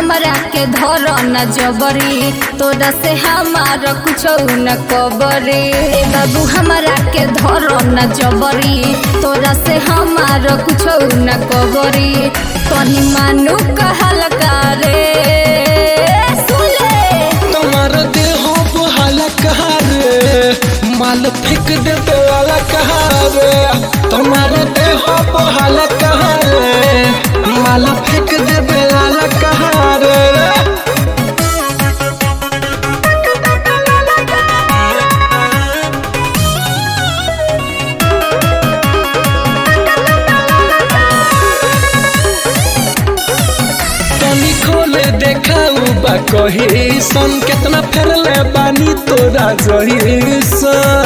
हमरा के धर न जबरी, तोरा से हमारा कुछ न कबरी। ए बाबू हमरा के धर न जबरी, तोरा से हमारा कुछ न कबरी। तनी मानू कहल करे सुले तुम्हारा देह बहाला कहारे, माल फेंक दे वाला कहारे। तुम्हारा देह बहाला कहारे, माल फेंक दे वाला कहारे। खोले देखाऊ बा कही सन, केतना फेरले बानी तोरा जही सन।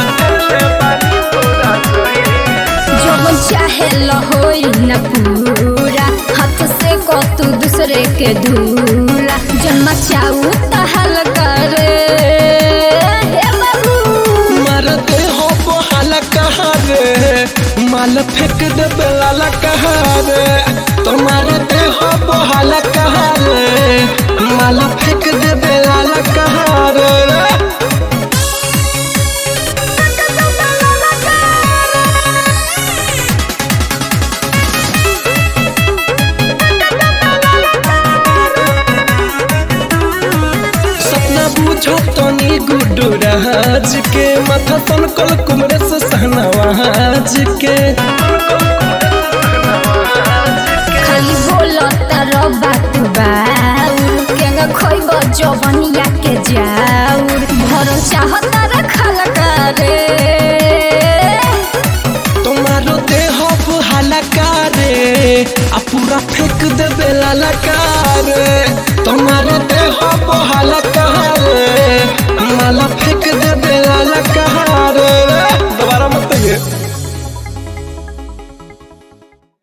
जवन चाहे लहोई न पूरा, हाथ से को तू दूसरे के धूरा। जन्म चाऊ तहल करे हे बाबू, मरते हो बहाला कहारे, माल फेंक दे बेला कहारे। तुम्हारे देह बहाला कहारे, माल फेंक दे बेला कहारे। सपना बुझो तनी गुड्डू राज के, माथा तनकल कुमरे से सहनावाज के। खाली बोलता रबा तू बाउर, केंगा खोइब जवनिया के जाउर। भर चाहता रखल करे तुम्हारो देह बहाला कारे, आ पूरा फेंक दे बेला कारे। तुम्हारो देह बहाला कारे,